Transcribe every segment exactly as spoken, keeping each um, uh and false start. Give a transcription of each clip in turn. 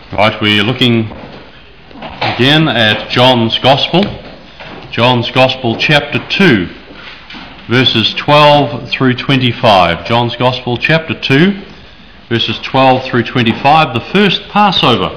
Right, we're looking again at John's Gospel, John's Gospel chapter two, verses twelve through twenty-five. John's Gospel chapter two, verses twelve through twenty-five, the first Passover.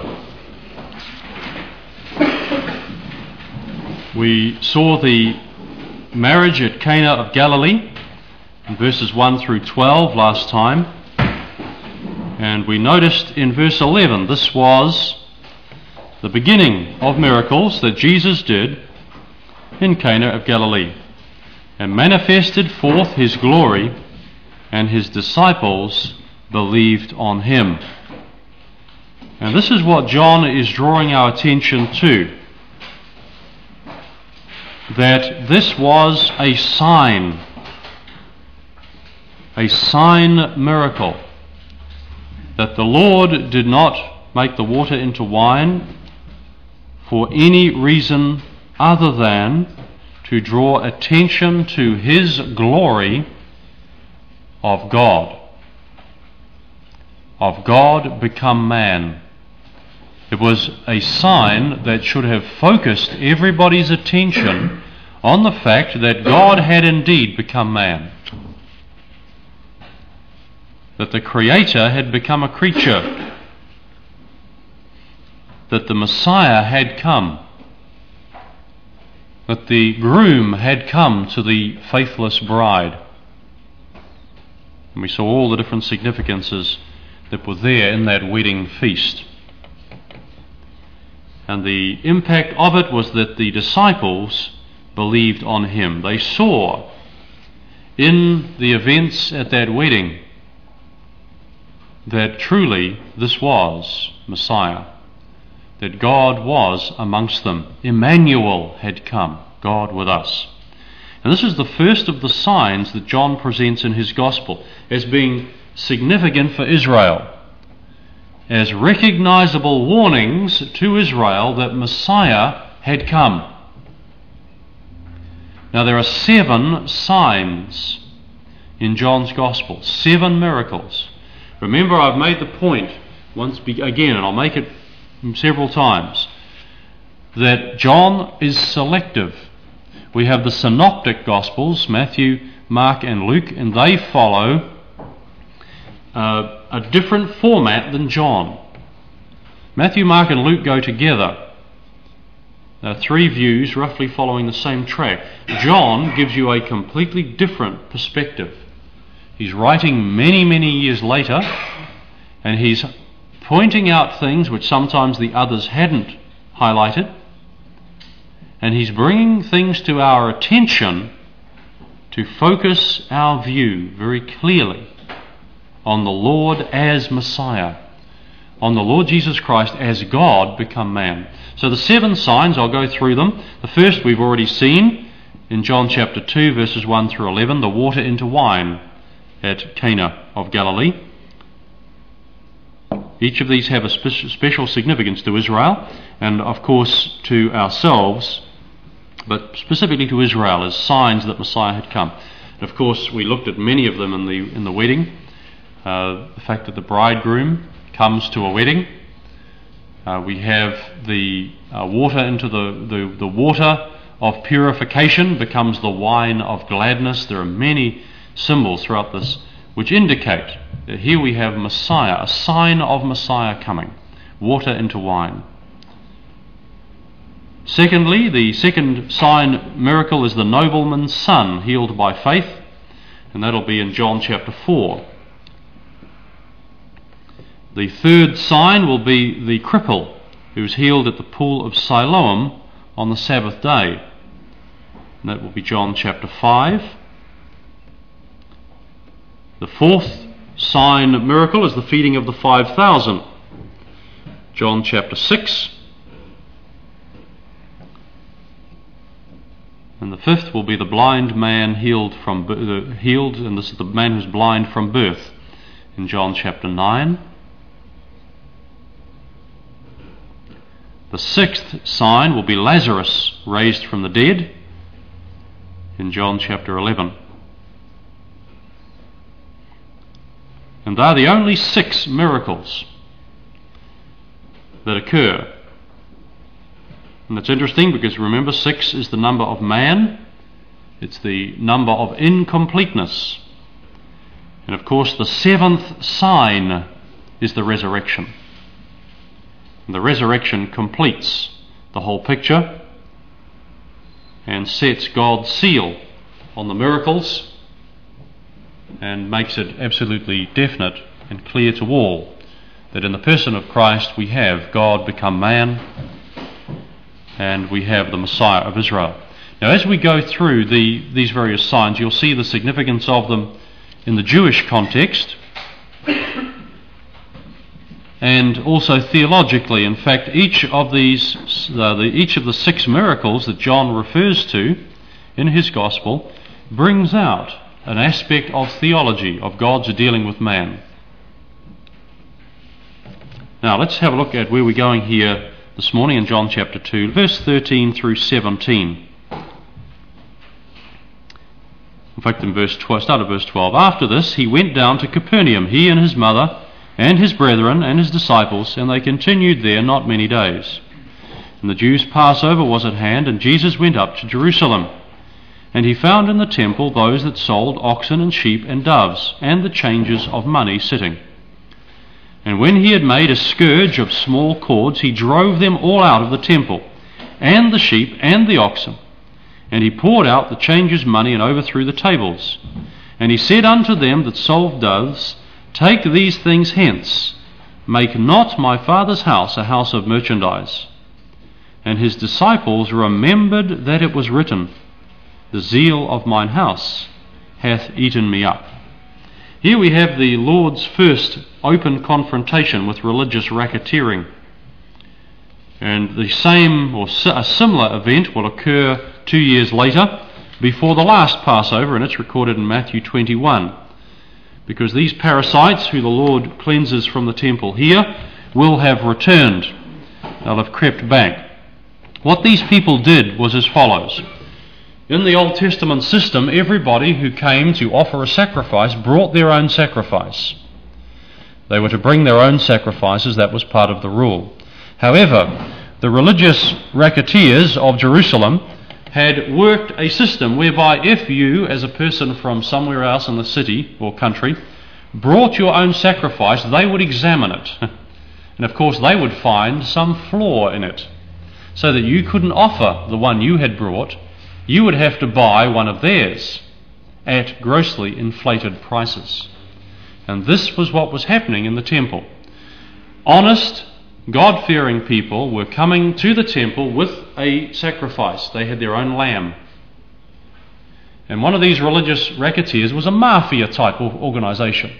We saw the marriage at Cana of Galilee in verses one through twelve last time. And we noticed in verse eleven, this was the beginning of miracles that Jesus did in Cana of Galilee, and manifested forth his glory, and his disciples believed on him. And this is what John is drawing our attention to, that this was a sign, a sign miracle. That the Lord did not make the water into wine for any reason other than to draw attention to his glory of God, of God become man. It was a sign that should have focused everybody's attention on the fact that God had indeed become man, that the Creator had become a creature, that the Messiah had come, that the groom had come to the faithless bride. And we saw all the different significances that were there in that wedding feast. And the impact of it was that the disciples believed on him. They saw in the events at that wedding that truly this was Messiah, that God was amongst them. Emmanuel had come, God with us. And this is the first of the signs that John presents in his Gospel as being significant for Israel, as recognizable warnings to Israel that Messiah had come. Now there are seven signs in John's Gospel, seven miracles. Remember, I've made the point once be- again, and I'll make it several times, that John is selective. We have the synoptic Gospels, Matthew, Mark and Luke, and they follow uh, a different format than John. Matthew, Mark and Luke go together. There are three views roughly following the same track. John gives you a completely different perspective. He's writing many, many years later, and he's pointing out things which sometimes the others hadn't highlighted, and he's bringing things to our attention to focus our view very clearly on the Lord as Messiah, on the Lord Jesus Christ as God become man. So the seven signs, I'll go through them. The first we've already seen in John chapter two, verses one through eleven, the water into wine at Cana of Galilee. Each of these have a spe- special significance to Israel, and of course to ourselves, but specifically to Israel as signs that Messiah had come. And of course we looked at many of them in the in the wedding. Uh, the fact that the bridegroom comes to a wedding. Uh, we have the uh, water into the, the, the water of purification becomes the wine of gladness. There are many symbols throughout this which indicate that here we have Messiah, a sign of Messiah coming, water into wine. Secondly, the second sign miracle is the nobleman's son healed by faith, and that'll be in John chapter four. The third sign will be the cripple who was healed at the pool of Siloam on the Sabbath day, and that will be John chapter five. The fourth sign miracle is the feeding of the five thousand, John chapter six. And the fifth will be the blind man healed from uh, healed, and this is the man who's blind from birth, in John chapter nine. The sixth sign will be Lazarus raised from the dead, in John chapter eleven. And they're the only six miracles that occur. And it's interesting because remember, six is the number of man. It's the number of incompleteness. And of course the seventh sign is the resurrection. And the resurrection completes the whole picture and sets God's seal on the miracles and makes it absolutely definite and clear to all that in the person of Christ we have God become man and we have the Messiah of Israel. Now as we go through the, these various signs, you'll see the significance of them in the Jewish context and also theologically. In fact, each of these, uh, the, each of the six miracles that John refers to in his Gospel brings out an aspect of theology, of God's dealing with man. Now let's have a look at where we're going here this morning in John chapter two, verse thirteen through seventeen. In fact, in verse twelve, start at verse twelve. After this, he went down to Capernaum, he and his mother, and his brethren, and his disciples, and they continued there not many days. And the Jews' Passover was at hand, and Jesus went up to Jerusalem. And he found in the temple those that sold oxen and sheep and doves, and the changers of money sitting. And when he had made a scourge of small cords, he drove them all out of the temple, and the sheep and the oxen. And he poured out the changers' money and overthrew the tables. And he said unto them that sold doves, Take these things hence, make not my Father's house a house of merchandise. And his disciples remembered that it was written, The zeal of mine house hath eaten me up. Here we have the Lord's first open confrontation with religious racketeering. And the same or a similar event will occur two years later before the last Passover, and it's recorded in Matthew twenty-one. Because these parasites who the Lord cleanses from the temple here will have returned. They'll have crept back. What these people did was as follows. In the Old Testament system, everybody who came to offer a sacrifice brought their own sacrifice. They were to bring their own sacrifices, that was part of the rule. However, the religious racketeers of Jerusalem had worked a system whereby if you, as a person from somewhere else in the city or country, brought your own sacrifice, they would examine it. And of course they would find some flaw in it, so that you couldn't offer the one you had brought. You would have to buy one of theirs at grossly inflated prices. And this was what was happening in the temple. Honest, God-fearing people were coming to the temple with a sacrifice. They had their own lamb. And one of these religious racketeers was a mafia type of organisation.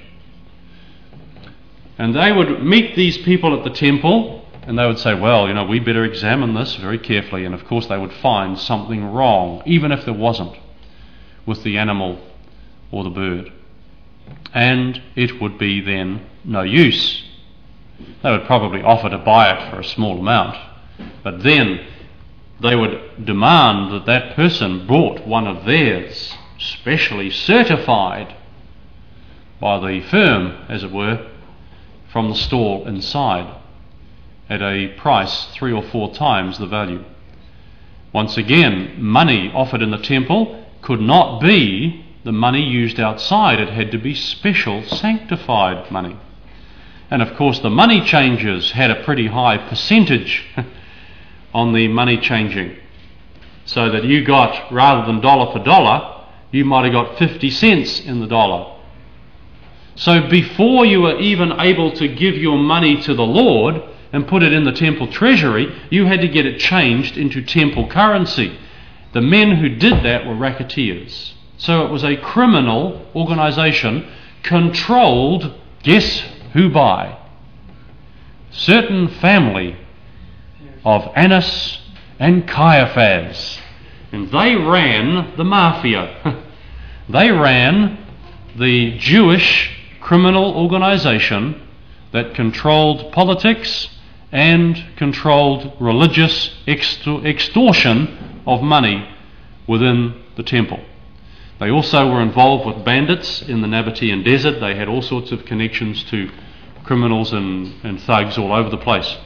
And they would meet these people at the temple and they would say, well, you know, we better examine this very carefully. And of course they would find something wrong, even if there wasn't, with the animal or the bird. And it would be then no use. They would probably offer to buy it for a small amount, but then they would demand that that person bought one of theirs, specially certified by the firm, as it were, from the stall inside, at a price three or four times the value. Once again, money offered in the temple could not be the money used outside. It had to be special, sanctified money. And of course the money changers had a pretty high percentage on the money changing, so that you got, rather than dollar for dollar, you might have got fifty cents in the dollar. So before you were even able to give your money to the Lord and put it in the temple treasury, you had to get it changed into temple currency. The men who did that were racketeers. So it was a criminal organisation controlled, guess who by? Certain family of Annas and Caiaphas. And they ran the mafia. They ran the Jewish criminal organisation that controlled politics and controlled religious extor- extortion of money within the temple. They also were involved with bandits in the Nabatean desert. They had all sorts of connections to criminals and, and thugs all over the place.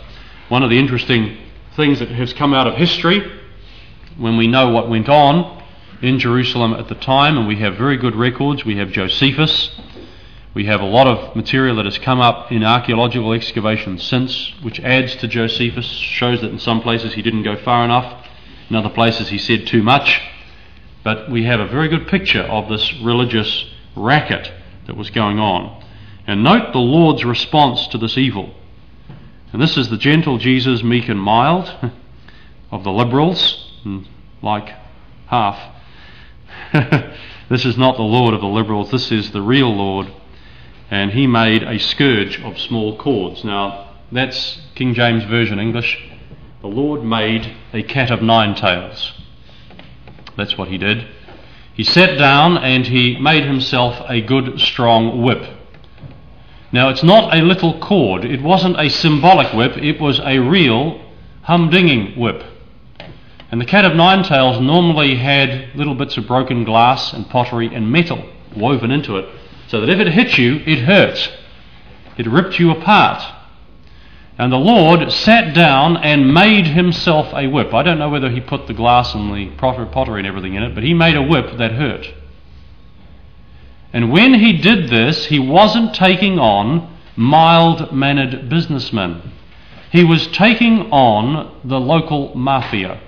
One of the interesting things that has come out of history, when we know what went on in Jerusalem at the time, and we have very good records, we have Josephus, we have a lot of material that has come up in archaeological excavations since, which adds to Josephus, shows that in some places he didn't go far enough, in other places he said too much, but we have a very good picture of this religious racket that was going on. And note the Lord's response to this evil. And this is the gentle Jesus, meek and mild, of the liberals, like half. This is not the Lord of the liberals, this is the real Lord. And he made a scourge of small cords. Now, that's King James Version English. The Lord made a cat of nine tails. That's what he did. He sat down and he made himself a good strong whip. Now, it's not a little cord. It wasn't a symbolic whip. It was a real humdinging whip. And the cat of nine tails normally had little bits of broken glass and pottery and metal woven into it, so that if it hit you, it hurt. It ripped you apart. And the Lord sat down and made himself a whip. I don't know whether he put the glass and the pottery and everything in it, but he made a whip that hurt. And when he did this, he wasn't taking on mild-mannered businessmen. He was taking on the local mafia.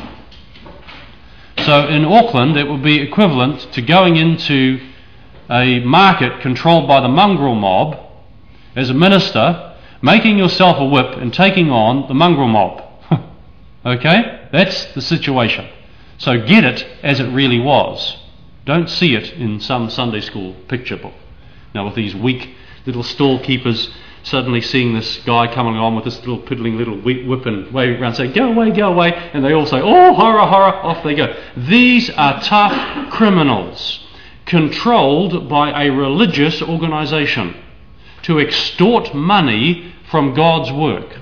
So in Auckland, it would be equivalent to going into a market controlled by the mongrel mob as a minister, making yourself a whip and taking on the mongrel mob. Okay? That's the situation. So get it as it really was. Don't see it in some Sunday school picture book. Now with these weak little stall keepers suddenly seeing this guy coming along with this little piddling little whip and waving around saying, go away, go away, and they all say, oh, horror, horror, off they go. These are tough criminals controlled by a religious organisation to extort money from God's work.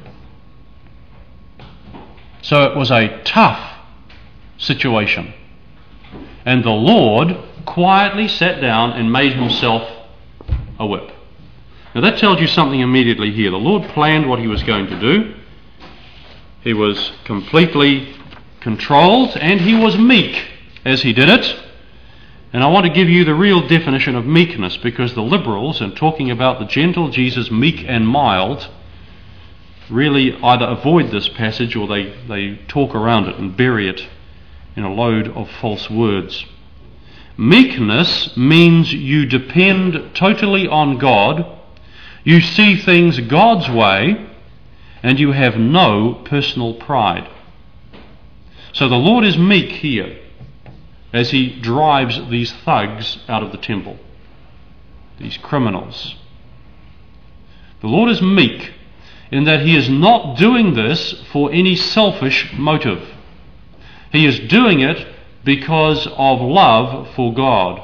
So it was a tough situation. And the Lord quietly sat down and made himself a whip. Now that tells you something immediately here. The Lord planned what he was going to do. He was completely controlled and he was meek as he did it. And I want to give you the real definition of meekness, because the liberals, in talking about the gentle Jesus, meek and mild, really either avoid this passage or they, they talk around it and bury it in a load of false words. Meekness means you depend totally on God, you see things God's way, and you have no personal pride. So the Lord is meek here as he drives these thugs out of the temple, these criminals. The Lord is meek in that he is not doing this for any selfish motive. He is doing it because of love for God.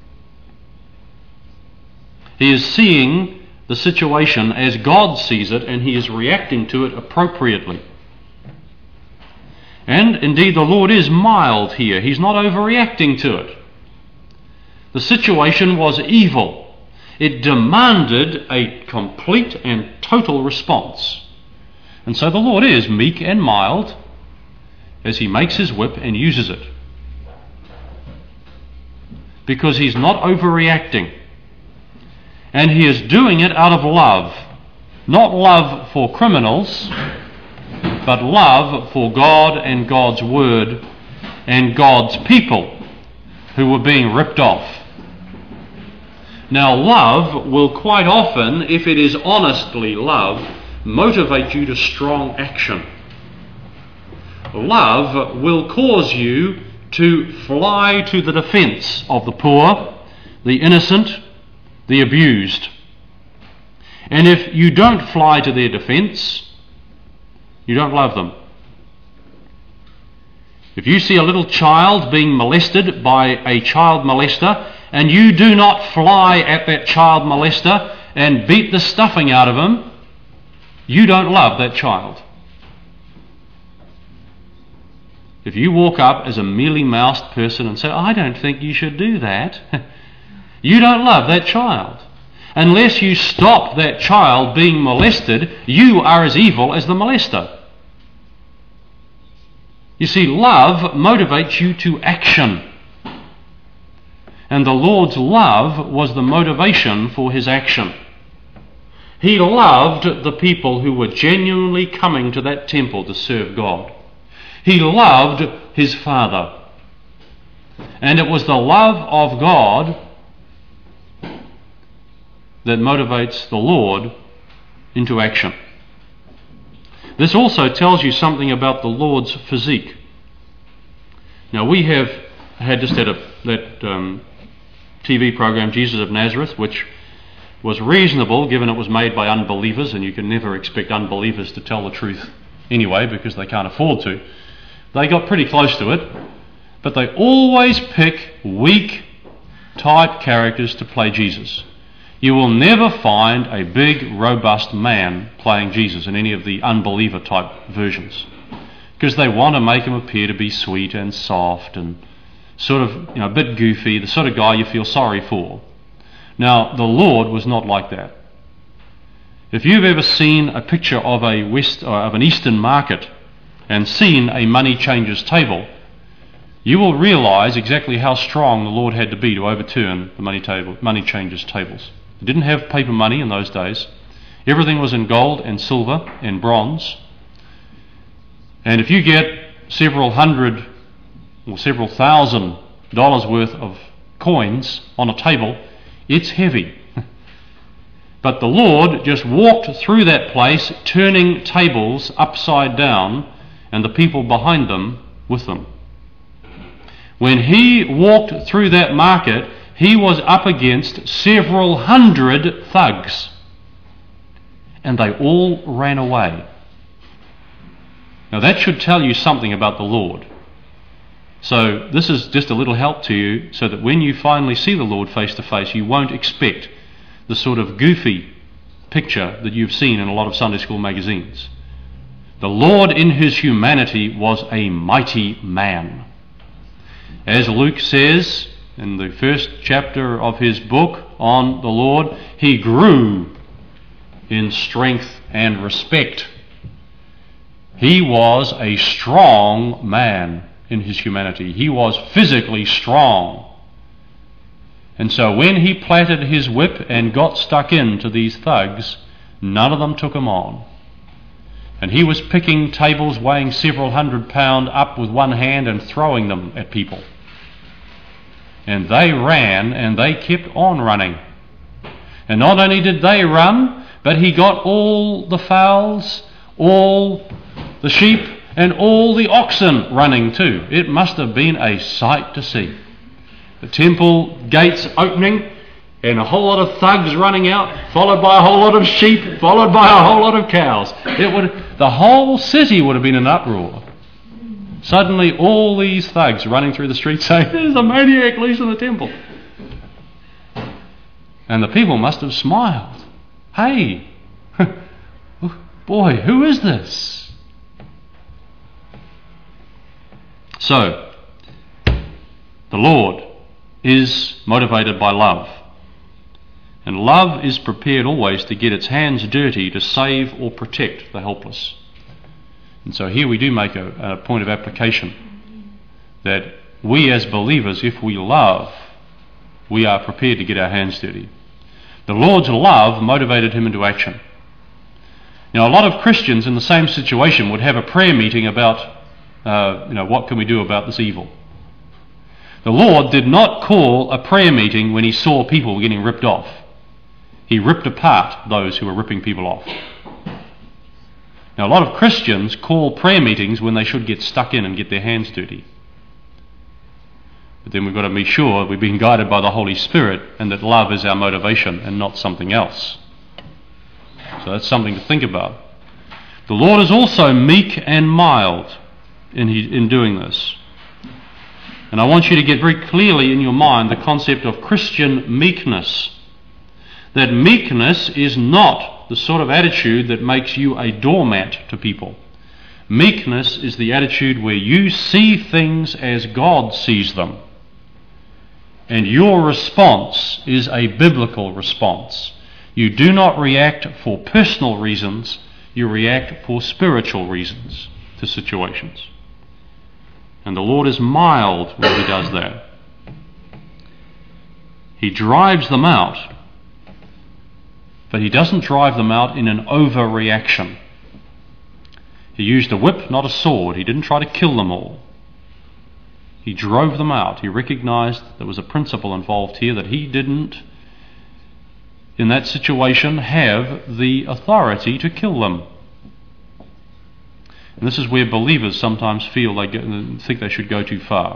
He is seeing the situation as God sees it, and he is reacting to it appropriately. And indeed the Lord is mild here. He's not overreacting to it. The situation was evil. It demanded a complete and total response. And so the Lord is meek and mild as he makes his whip and uses it. Because he's not overreacting. And he is doing it out of love. Not love for criminals, but love for God and God's word and God's people who were being ripped off. Now love will quite often, if it is honestly love, motivate you to strong action. Love will cause you to fly to the defence of the poor, the innocent, the abused. And if you don't fly to their defence, you don't love them. If you see a little child being molested by a child molester, and you do not fly at that child molester and beat the stuffing out of him, you don't love that child. If you walk up as a mealy-mouthed person and say, I don't think you should do that, you don't love that child. Unless you stop that child being molested, you are as evil as the molester. You see, love motivates you to action. And the Lord's love was the motivation for his action. He loved the people who were genuinely coming to that temple to serve God. He loved his Father. And it was the love of God that motivates the Lord into action. This also tells you something about the Lord's physique. Now, we have had just had a, that um, T V program, Jesus of Nazareth, which was reasonable given it was made by unbelievers, and you can never expect unbelievers to tell the truth anyway because they can't afford to. They got pretty close to it, but they always pick weak type characters to play Jesus. You will never find a big, robust man playing Jesus in any of the unbeliever type versions, because they want to make him appear to be sweet and soft and sort of, you know, a bit goofy, the sort of guy you feel sorry for. Now, the Lord was not like that. If you've ever seen a picture of a West or of an Eastern market and seen a money changer's table, you will realise exactly how strong the Lord had to be to overturn the money table, money changers' tables. They didn't have paper money in those days. Everything was in gold and silver and bronze. And if you get several hundred or several thousand dollars worth of coins on a table, it's heavy. But the Lord just walked through that place, turning tables upside down, and the people behind them with them. When he walked through that market, he was up against several hundred thugs, and they all ran away. Now that should tell you something about the Lord. So this is just a little help to you, so that when you finally see the Lord face to face, you won't expect the sort of goofy picture that you've seen in a lot of Sunday school magazines. The Lord in his humanity was a mighty man. As Luke says in the first chapter of his book on the Lord, he grew in strength and respect. He was a strong man in his humanity. He was physically strong. And so when he platted his whip and got stuck into these thugs, none of them took him on. And he was picking tables weighing several hundred pound up with one hand and throwing them at people. And they ran, and they kept on running. And not only did they run, but he got all the fowls, all the sheep, and all the oxen running too. It must have been a sight to see. The temple gates opening, and a whole lot of thugs running out, followed by a whole lot of sheep, followed by a whole lot of cows. It would, the whole city would have been in an uproar. Suddenly all these thugs running through the streets saying, "There's a maniac loose in the temple." And the people must have smiled. Hey, boy, who is this? So, the Lord is motivated by love. And love is prepared always to get its hands dirty to save or protect the helpless. And so here we do make a, a point of application that we as believers, if we love, we are prepared to get our hands dirty. The Lord's love motivated him into action. Now, a lot of Christians in the same situation would have a prayer meeting about, uh, you know, what can we do about this evil? The Lord did not call a prayer meeting when he saw people getting ripped off. He ripped apart those who were ripping people off. Now, a lot of Christians call prayer meetings when they should get stuck in and get their hands dirty. But then we've got to be sure we're being guided by the Holy Spirit and that love is our motivation and not something else. So that's something to think about. The Lord is also meek and mild in, his, in doing this. And I want you to get very clearly in your mind the concept of Christian meekness. That meekness is not the sort of attitude that makes you a doormat to people. Meekness is the attitude where you see things as God sees them. And your response is a biblical response. You do not react for personal reasons, you react for spiritual reasons to situations. And the Lord is mild when he does that. He drives them out, but he doesn't drive them out in an overreaction. He used a whip, not a sword. He didn't try to kill them all. He drove them out. He recognized there was a principle involved here, that he didn't, in that situation, have the authority to kill them. And this is where believers sometimes feel they get, think they should go too far.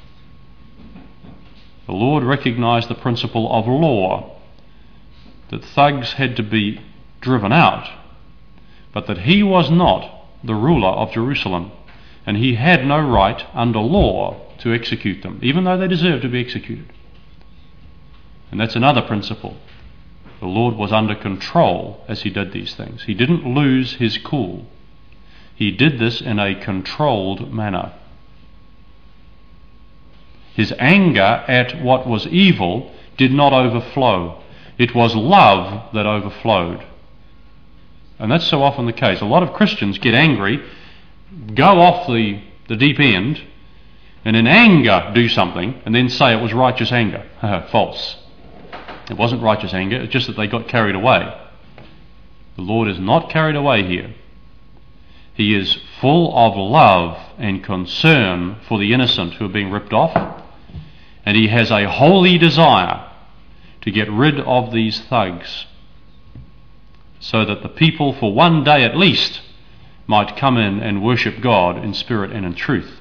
The Lord recognized the principle of law, that thugs had to be driven out, but that he was not the ruler of Jerusalem, and he had no right under law to execute them, even though they deserved to be executed. And that's another principle. The Lord was under control as he did these things. He didn't lose his cool. He did this in a controlled manner. His anger at what was evil did not overflow. It was love that overflowed. And that's so often the case. A lot of Christians get angry, go off the, the deep end, and in anger do something, and then say it was righteous anger. False. It wasn't righteous anger, it's just that they got carried away. The Lord is not carried away here. He is full of love and concern for the innocent who are being ripped off, and he has a holy desire to get rid of these thugs, so that the people for one day at least might come in and worship God in spirit and in truth.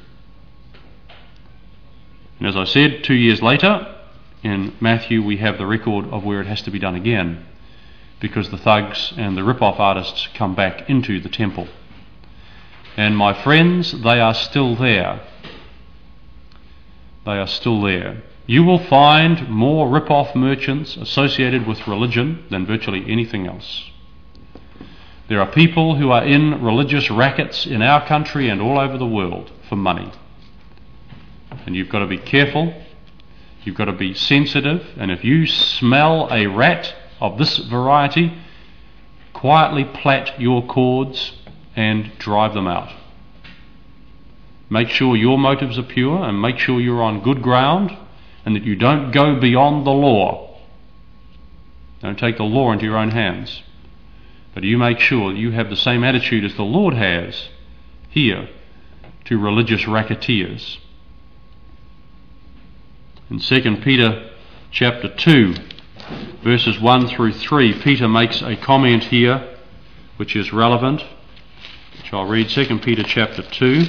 And as I said, two years later, in Matthew we have the record of where it has to be done again, because the thugs and the rip-off artists come back into the temple. And my friends, they are still there. They are still there. You will find more rip-off merchants associated with religion than virtually anything else. There are people who are in religious rackets in our country and all over the world for money. And you've got to be careful, you've got to be sensitive, and if you smell a rat of this variety, quietly plait your cords and drive them out. Make sure your motives are pure, and make sure you're on good ground, and that you don't go beyond the law. Don't take the law into your own hands. But you make sure you have the same attitude as the Lord has here to religious racketeers. In Second Peter chapter two, verses one through three, Peter makes a comment here which is relevant, which I'll read. Second Peter chapter two,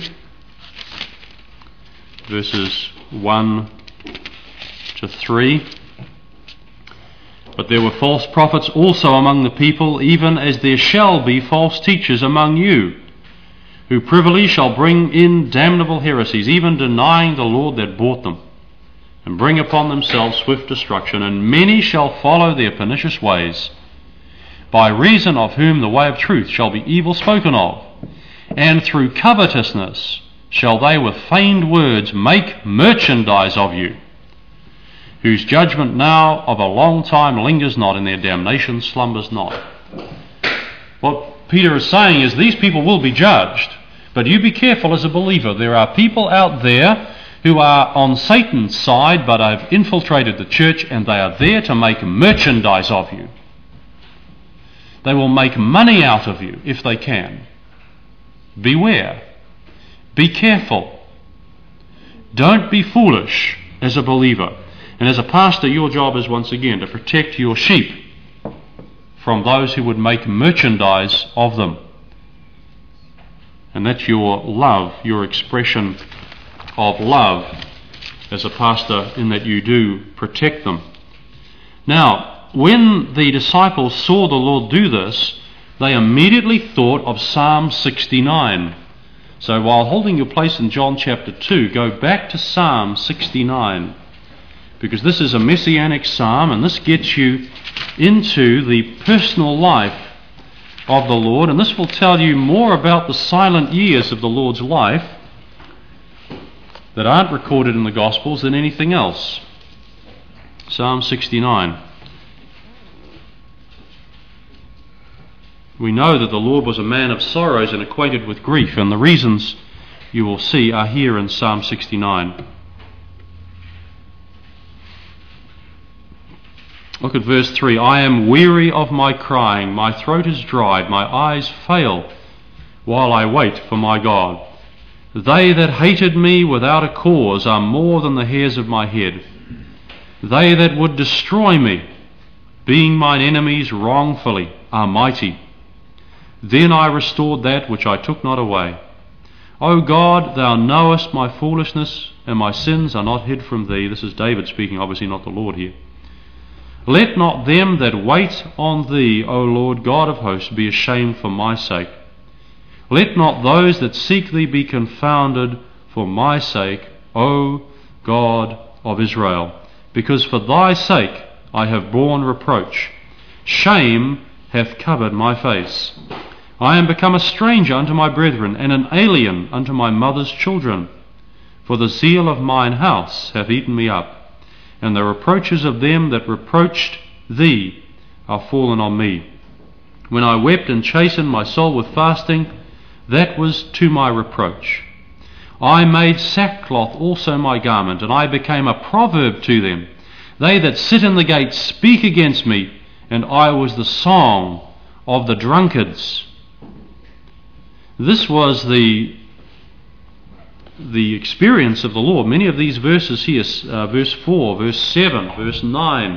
verses one to three. But there were false prophets also among the people, even as there shall be false teachers among you, who privily shall bring in damnable heresies, even denying the Lord that bought them, and bring upon themselves swift destruction. And many shall follow their pernicious ways, by reason of whom the way of truth shall be evil spoken of. And through covetousness shall they with feigned words make merchandise of you, whose judgment now of a long time lingers not, and their damnation slumbers not. What Peter is saying is these people will be judged, but you be careful as a believer. There are people out there who are on Satan's side, but have infiltrated the church, and they are there to make merchandise of you. They will make money out of you if they can. Beware. Be careful. Don't be foolish as a believer. And as a pastor, your job is once again to protect your sheep from those who would make merchandise of them. And that's your love, your expression of love as a pastor, in that you do protect them. Now, when the disciples saw the Lord do this, they immediately thought of Psalm sixty-nine. So while holding your place in John chapter two, go back to Psalm sixty-nine. Because this is a messianic psalm, and this gets you into the personal life of the Lord, and this will tell you more about the silent years of the Lord's life that aren't recorded in the Gospels than anything else. Psalm sixty-nine. we know that the Lord was a man of sorrows and acquainted with grief, and the reasons you will see are here in Psalm sixty-nine. Look at verse three. I am weary of my crying, my throat is dried, my eyes fail while I wait for my God. They that hated me without a cause are more than the hairs of my head. They that would destroy me, being mine enemies wrongfully, are mighty. Then I restored that which I took not away. O God, thou knowest my foolishness, and my sins are not hid from thee. This is David speaking, obviously not the Lord here. Let not them that wait on thee, O Lord God of hosts, be ashamed for my sake. Let not those that seek thee be confounded for my sake, O God of Israel. Because for thy sake I have borne reproach. Shame hath covered my face. I am become a stranger unto my brethren, and an alien unto my mother's children. For the zeal of mine house hath eaten me up, and the reproaches of them that reproached thee are fallen on me. When I wept and chastened my soul with fasting, that was to my reproach. I made sackcloth also my garment, and I became a proverb to them. They that sit in the gate speak against me, and I was the song of the drunkards. This was the the experience of the Lord. Many of these verses here, uh, verse four, verse seven, verse nine,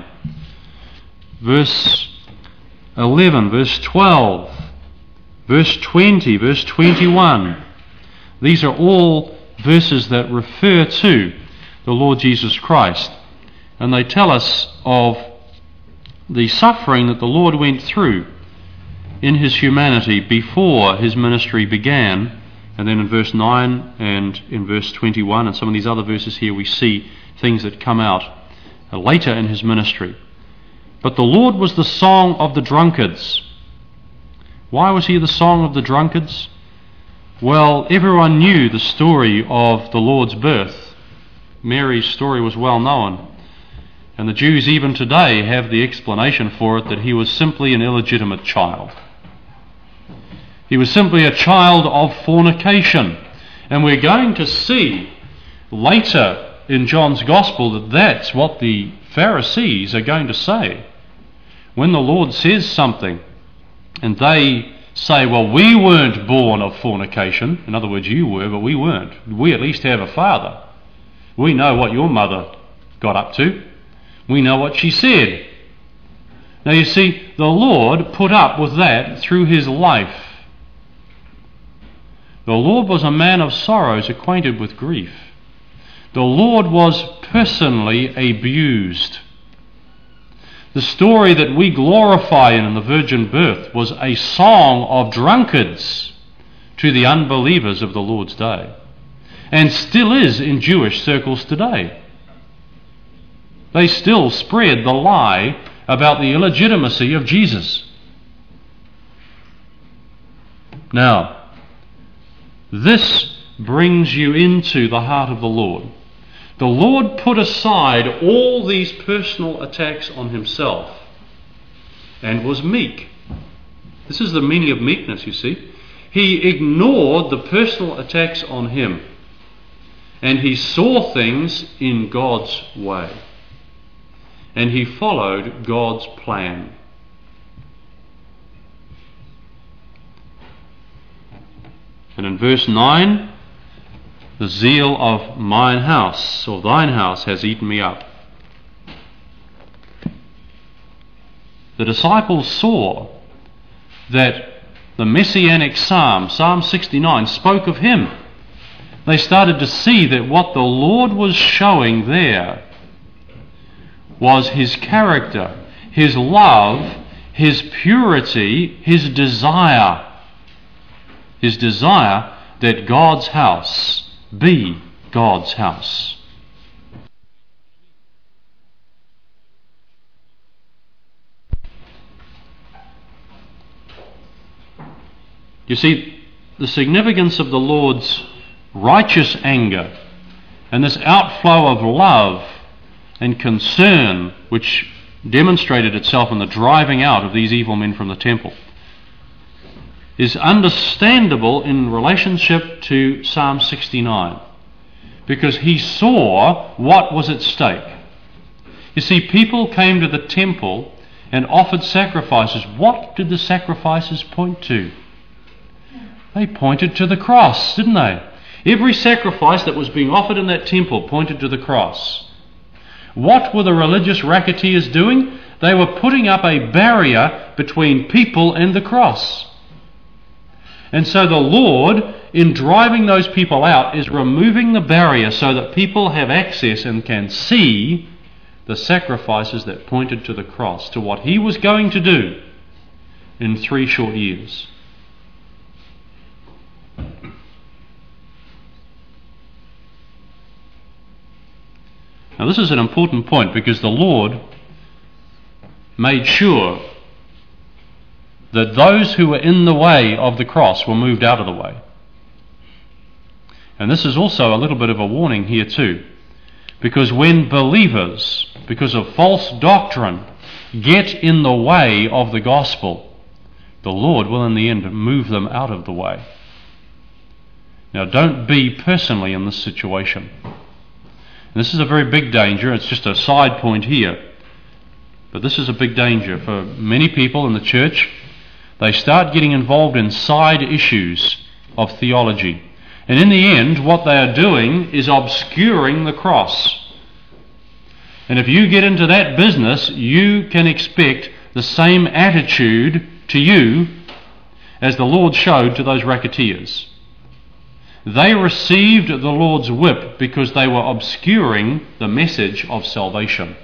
verse eleven, verse twelve, verse twenty, verse twenty-one. These are all verses that refer to the Lord Jesus Christ, and they tell us of the suffering that the Lord went through in his humanity before his ministry began. And then in verse nine and in verse twenty-one and some of these other verses here, we see things that come out later in his ministry. But the Lord was the song of the drunkards. Why was he the song of the drunkards? Well, everyone knew the story of the Lord's birth. Mary's story was well known. And the Jews even today have the explanation for it, that he was simply an illegitimate child. He was simply a child of fornication. And we're going to see later in John's Gospel that that's what the Pharisees are going to say. When the Lord says something and they say, well, we weren't born of fornication. In other words, you were, but we weren't. We at least have a father. We know what your mother got up to. We know what she said. Now you see, the Lord put up with that through his life. The Lord was a man of sorrows, acquainted with grief. The Lord was personally abused. The story that we glorify in the virgin birth was a song of drunkards to the unbelievers of the Lord's day, and still is in Jewish circles today. They still spread the lie about the illegitimacy of Jesus. Now, this brings you into the heart of the Lord. The Lord put aside all these personal attacks on himself and was meek. This is the meaning of meekness, you see. He ignored the personal attacks on him, and he saw things in God's way, and he followed God's plan. And in verse nine, the zeal of mine house, or thine house, has eaten me up. The disciples saw that the Messianic Psalm, Psalm sixty-nine, spoke of him. They started to see that what the Lord was showing there was his character, his love, his purity, his desire. His desire that God's house be God's house. You see, the significance of the Lord's righteous anger and this outflow of love and concern, which demonstrated itself in the driving out of these evil men from the temple, is understandable in relationship to Psalm sixty-nine, because he saw what was at stake. You see, people came to the temple and offered sacrifices. What did the sacrifices point to? They pointed to the cross, didn't they? Every sacrifice that was being offered in that temple pointed to the cross. What were the religious racketeers doing? They were putting up a barrier between people and the cross. And so the Lord, in driving those people out, is removing the barrier so that people have access and can see the sacrifices that pointed to the cross, to what he was going to do in three short years. Now this is an important point, because the Lord made sure that those who were in the way of the cross were moved out of the way. And this is also a little bit of a warning here too, because when believers, because of false doctrine, get in the way of the gospel, the Lord will in the end move them out of the way. Now don't be personally in this situation. And this is a very big danger. It's just a side point here. But this is a big danger for many people in the church. They start getting involved in side issues of theology. And in the end, what they are doing is obscuring the cross. And if you get into that business, you can expect the same attitude to you as the Lord showed to those racketeers. They received the Lord's whip because they were obscuring the message of salvation.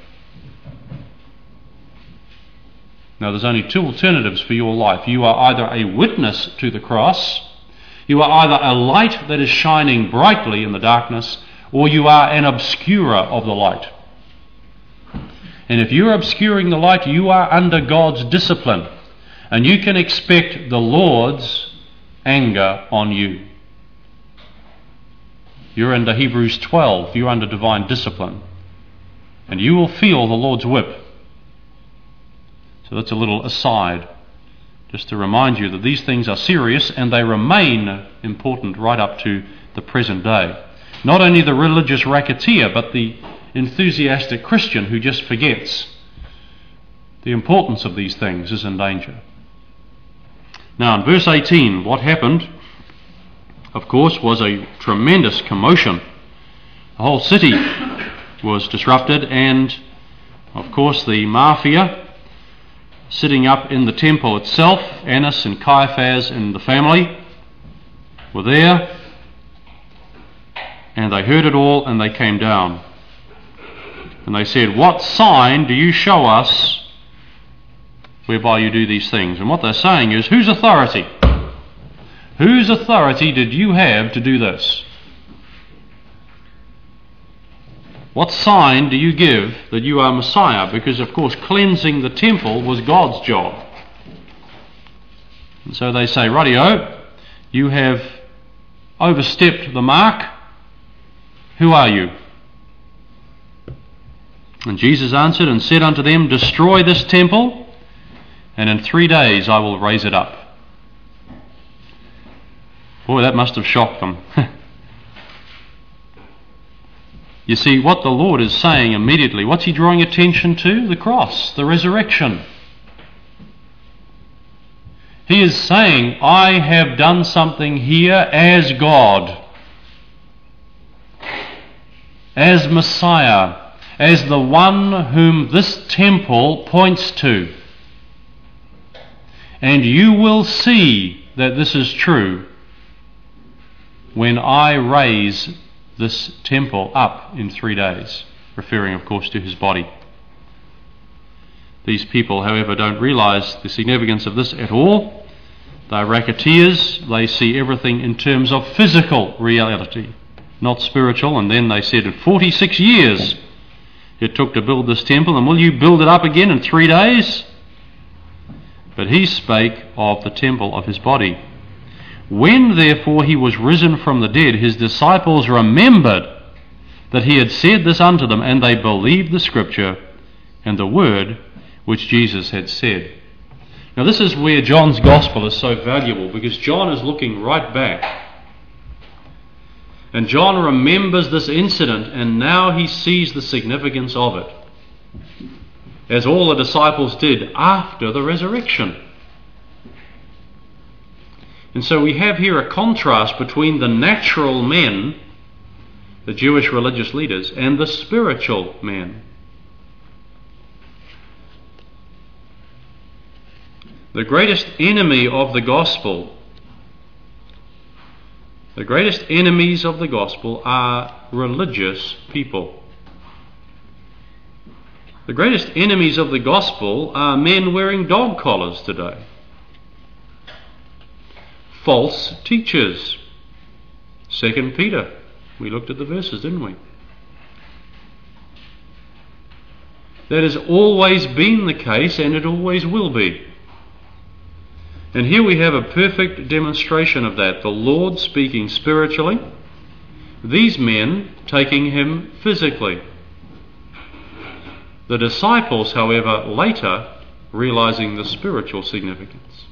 Now there's only two alternatives for your life. You are either a witness to the cross, you are either a light that is shining brightly in the darkness, or you are an obscurer of the light. And if you're obscuring the light, you are under God's discipline, and you can expect the Lord's anger on you. You're under Hebrews twelve, you're under divine discipline, and you will feel the Lord's whip. So that's a little aside, just to remind you that these things are serious and they remain important right up to the present day. Not only the religious racketeer, but the enthusiastic Christian who just forgets the importance of these things is in danger. Now in verse eighteen, what happened, of course, was a tremendous commotion. The whole city was disrupted, and of course the mafia sitting up in the temple itself, Annas and Caiaphas and the family were there, and they heard it all and they came down. And they said, "What sign do you show us whereby you do these things?" And what they're saying is, whose authority? Whose authority did you have to do this? What sign do you give that you are Messiah? Because, of course, cleansing the temple was God's job. And so they say, "Rightio, you have overstepped the mark. Who are you?" And Jesus answered and said unto them, "Destroy this temple, and in three days I will raise it up." Boy, that must have shocked them. You see, what the Lord is saying immediately, what's he drawing attention to? The cross, the resurrection. He is saying, I have done something here as God, as Messiah, as the one whom this temple points to. And you will see that this is true when I raise this temple up in three days, referring of course to his body. These people, however, don't realize the significance of this at all. They're racketeers. They see everything in terms of physical reality, not spiritual. And then they said, in forty-six years it took to build this temple, and will you build it up again in three days? But he spake of the temple of his body. When therefore he was risen from the dead, his disciples remembered that he had said this unto them, and they believed the scripture and the word which Jesus had said. Now this is where John's Gospel is so valuable, because John is looking right back. And John remembers this incident, and now he sees the significance of it, as all the disciples did after the resurrection. And so we have here a contrast between the natural men, the Jewish religious leaders, and the spiritual men. The greatest enemy of the gospel, the greatest enemies of the gospel are religious people. The greatest enemies of the gospel are men wearing dog collars today. False teachers. Second Peter. We looked at the verses, didn't we? That has always been the case, and it always will be. And here we have a perfect demonstration of that. The Lord speaking spiritually, these men taking him physically. The disciples, however, later realizing the spiritual significance.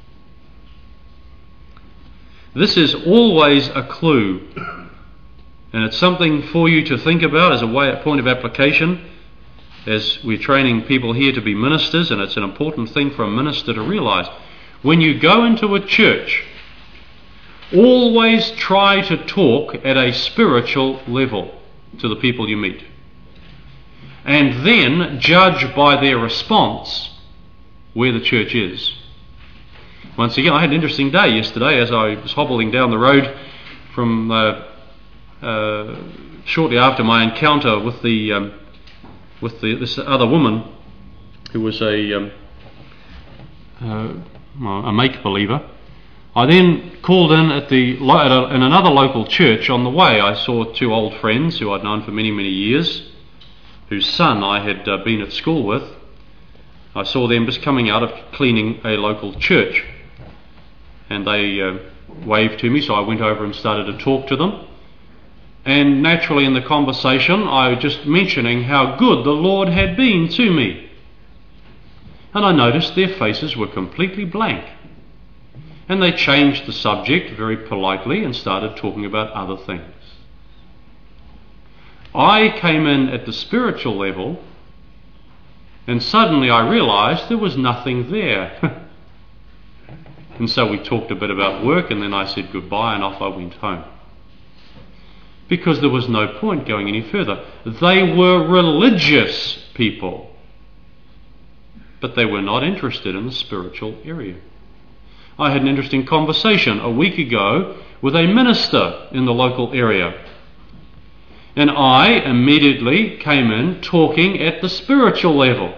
This is always a clue, and it's something for you to think about as a way, a point of application, as we're training people here to be ministers, and it's an important thing for a minister to realize. When you go into a church, always try to talk at a spiritual level to the people you meet, and then judge by their response where the church is. Once again, I had an interesting day yesterday as I was hobbling down the road from uh, uh, shortly after my encounter with the um, with the, this other woman who was a um, uh, a make-believer. I then called in at the at a, in another local church. On the way, I saw two old friends who I'd known for many, many years, whose son I had uh, been at school with. I saw them just coming out of cleaning a local church, and they uh, waved to me, so I went over and started to talk to them. And naturally in the conversation, I was just mentioning how good the Lord had been to me. And I noticed their faces were completely blank. And they changed the subject very politely and started talking about other things. I came in at the spiritual level, and suddenly I realized there was nothing there. And so we talked a bit about work, and then I said goodbye and off I went home. Because there was no point going any further. They were religious people, but they were not interested in the spiritual area. I had an interesting conversation a week ago with a minister in the local area, and I immediately came in talking at the spiritual level.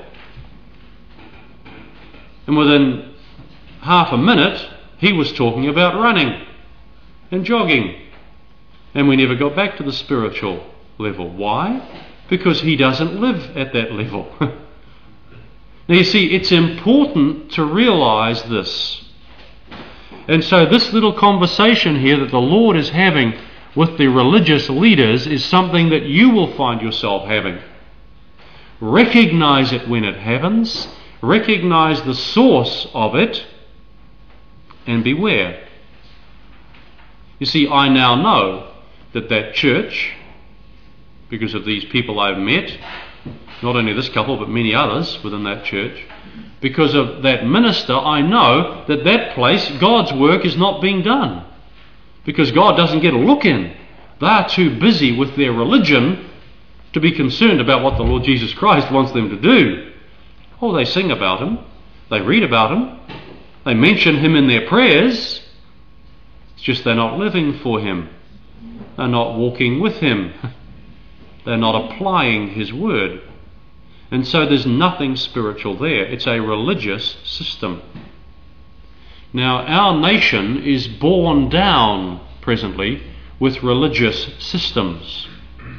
And within half a minute, he was talking about running and jogging, and we never got back to the spiritual level. Why? Because he doesn't live at that level. Now you see, it's important to realize this. And so this little conversation here that the Lord is having with the religious leaders is something that you will find yourself having. Recognize it when it happens, recognize the source of it, and beware. You see, I now know that that church, because of these people I've met, not only this couple but many others within that church, because of that minister, I know that that place, God's work is not being done, because God doesn't get a look in. They're too busy with their religion to be concerned about what the Lord Jesus Christ wants them to do. Oh, they sing about him, they read about him, they mention him in their prayers. It's just they're not living for him, they're not walking with him, they're not applying his word. And so there's nothing spiritual there. It's a religious system. Now, our nation is borne down presently with religious systems.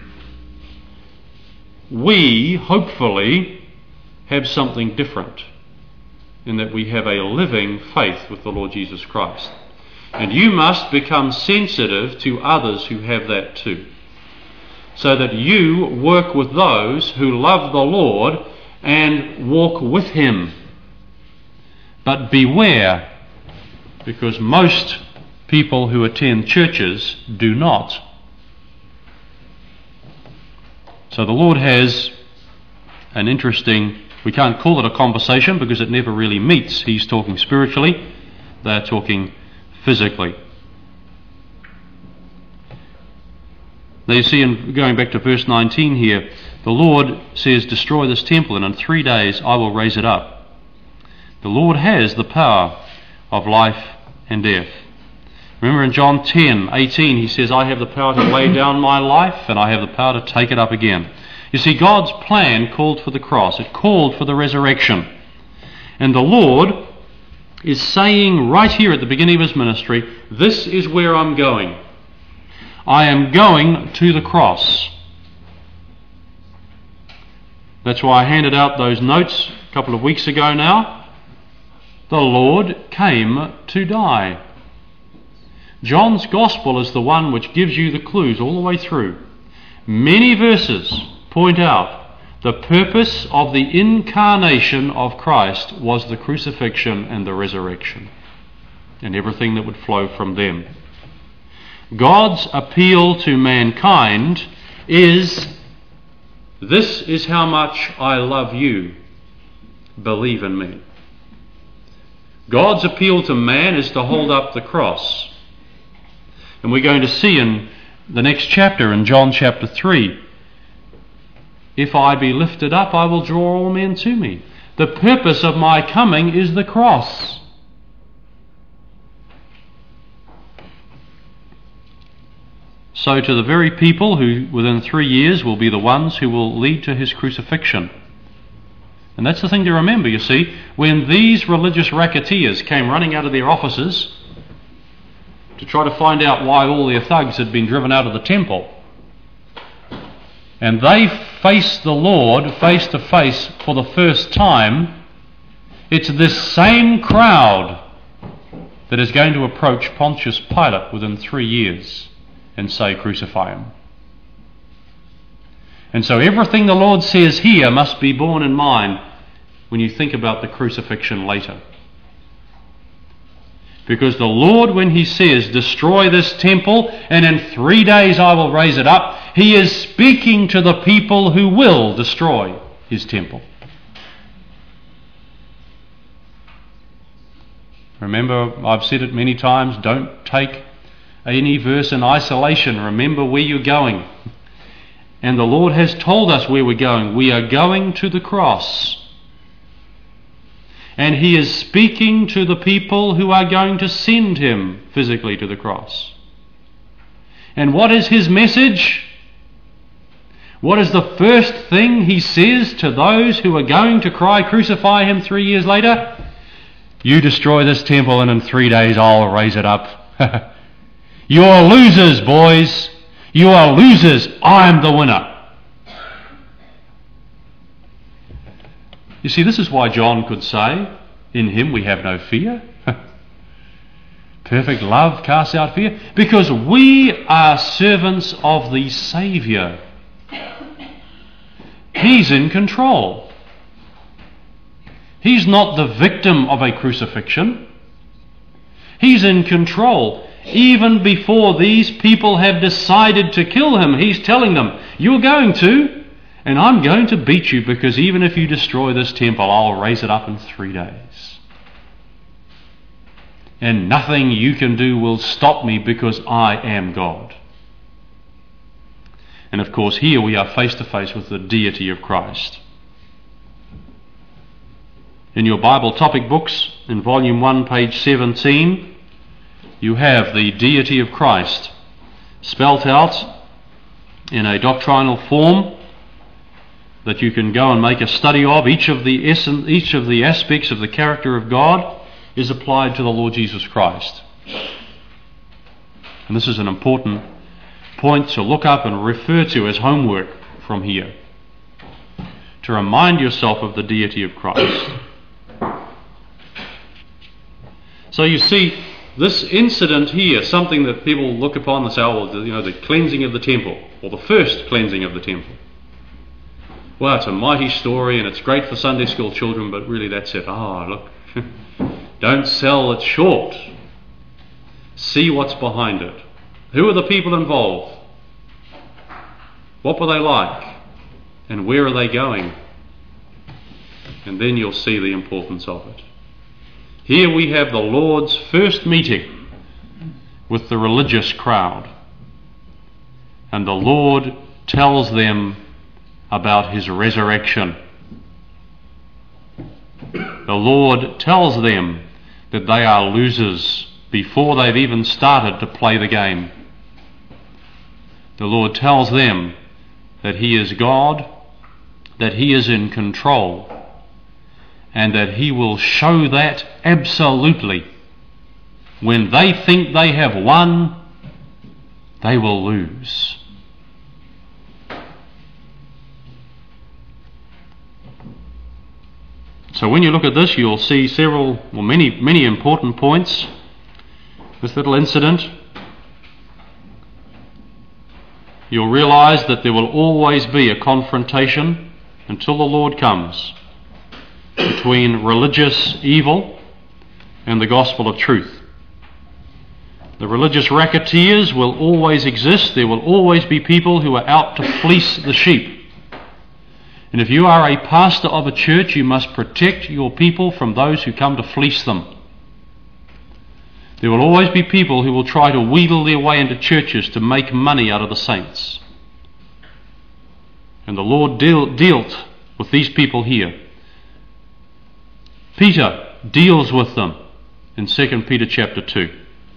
We, hopefully, have something different in that we have a living faith with the Lord Jesus Christ. And you must become sensitive to others who have that too, so that you work with those who love the Lord and walk with him. But beware, because most people who attend churches do not. So the Lord has an interesting, we can't call it a conversation because it never really meets. He's talking spiritually, they're talking physically. Now you see, in going back to verse nineteen here, the Lord says, destroy this temple and in three days I will raise it up. The Lord has the power of life and death. Remember in John ten eighteen, he says, I have the power to lay down my life and I have the power to take it up again. You see, God's plan called for the cross. It called for the resurrection. And the Lord is saying right here at the beginning of his ministry, this is where I'm going. I am going to the cross. That's why I handed out those notes a couple of weeks ago now. The Lord came to die. John's Gospel is the one which gives you the clues all the way through. Many verses point out the purpose of the incarnation of Christ was the crucifixion and the resurrection, and everything that would flow from them. God's appeal to mankind is, this is how much I love you, believe in me. God's appeal to man is to hold up the cross. And we're going to see in the next chapter, in John chapter three, if I be lifted up, I will draw all men to me. The purpose of my coming is the cross. So to the very people who within three years will be the ones who will lead to his crucifixion. And that's the thing to remember, you see. When these religious racketeers came running out of their offices to try to find out why all their thugs had been driven out of the temple, and they faced the Lord face to face for the first time, it's this same crowd that is going to approach Pontius Pilate within three years and say, crucify him. And so everything the Lord says here must be borne in mind when you think about the crucifixion later. Because the Lord, when he says, destroy this temple and in three days I will raise it up, he is speaking to the people who will destroy his temple. Remember, I've said it many times, don't take any verse in isolation. Remember where you're going. And the Lord has told us where we're going. We are going to the cross. And he is speaking to the people who are going to send him physically to the cross. And what is his message? What is the first thing he says to those who are going to cry, crucify him three years later? You destroy this temple and in three days I'll raise it up. You're losers, boys. You are losers. I'm the winner. You see, this is why John could say, in him we have no fear. Perfect love casts out fear. Because we are servants of the Saviour. He's in control. He's not the victim of a crucifixion. He's in control. Even before these people have decided to kill him, he's telling them, you're going to, and I'm going to beat you, because even if you destroy this temple, I'll raise it up in three days. And nothing you can do will stop me, because I am God. And of course, here we are face to face with the deity of Christ. In your Bible topic books, in volume one, page seventeen, you have the deity of Christ spelt out in a doctrinal form that you can go and make a study of. Each of the essence, each of the aspects of the character of God is applied to the Lord Jesus Christ. And this is an important point to look up and refer to as homework from here, to remind yourself of the deity of Christ. So you see, this incident here, something that people look upon and say, oh, well, you know, the cleansing of the temple, or the first cleansing of the temple. Well, it's a mighty story and it's great for Sunday school children, but really that's it. Ah, oh, look, Don't sell it short. See what's behind it. Who are the people involved? What were they like? And where are they going? And then you'll see the importance of it. Here we have the Lord's first meeting with the religious crowd. And the Lord tells them about his resurrection. The Lord tells them that they are losers before they've even started to play the game. The Lord tells them that he is God, that he is in control, and that he will show that absolutely. When they think they have won, they will lose. So when you look at this, you'll see several, well, many, many important points. This little incident, you'll realise that there will always be a confrontation until the Lord comes between religious evil and the gospel of truth. The religious racketeers will always exist. There will always be people who are out to fleece the sheep. And if you are a pastor of a church, you must protect your people from those who come to fleece them. There will always be people who will try to wheedle their way into churches to make money out of the saints. And the Lord deal, dealt with these people here. Peter deals with them in Second Peter chapter two.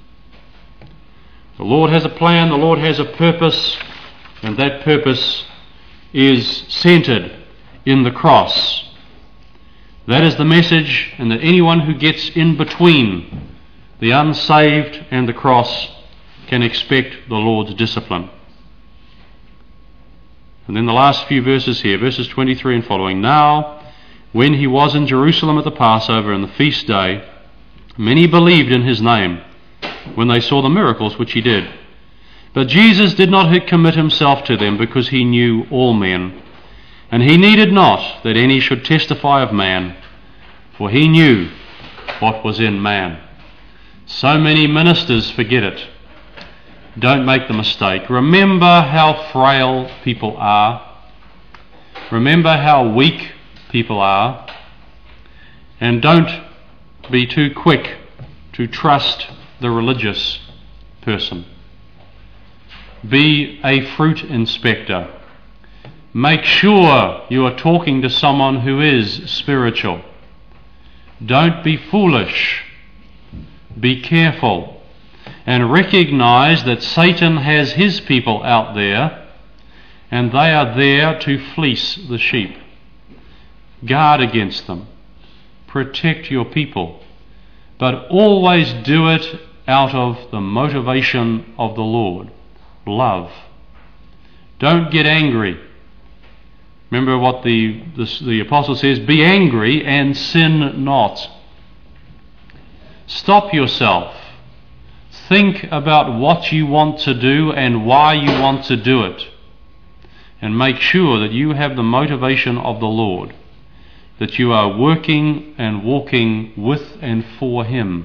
The Lord has a plan, the Lord has a purpose, and that purpose is centered in the cross. That is the message, and that anyone who gets in between the unsaved and the cross can expect the Lord's discipline. And then the last few verses here, verses twenty-three and following. Now, when he was in Jerusalem at the Passover and the feast day, many believed in his name when they saw the miracles which he did. But Jesus did not commit himself to them, because he knew all men. And he needed not that any should testify of man, for he knew what was in man. So many ministers forget it. Don't make the mistake. Remember how frail people are. Remember how weak people are. And don't be too quick to trust the religious person. Be a fruit inspector. Make sure you are talking to someone who is spiritual. Don't be foolish. Be careful. And recognize that Satan has his people out there, and they are there to fleece the sheep. Guard against them. Protect your people. But always do it out of the motivation of the Lord. Love. Don't get angry. Remember what the, the, the apostle says, be angry and sin not. Stop yourself. Think about what you want to do and why you want to do it. And make sure that you have the motivation of the Lord, that you are working and walking with and for him.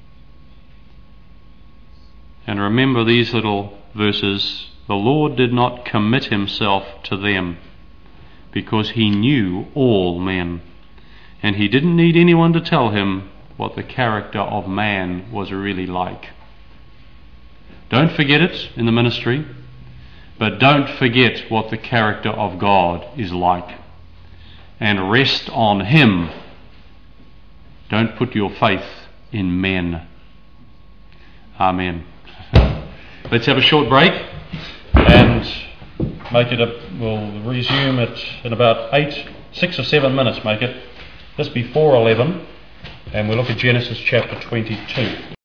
And remember these little verses. The Lord did not commit himself to them, because he knew all men, and he didn't need anyone to tell him what the character of man was really like. Don't forget it in the ministry, but don't forget what the character of God is like, and rest on him. Don't put your faith in men. Amen. Let's have a short break and make it a, we'll resume it in about eight, six or seven minutes, make it, just before eleven, and we'll look at Genesis chapter twenty-two.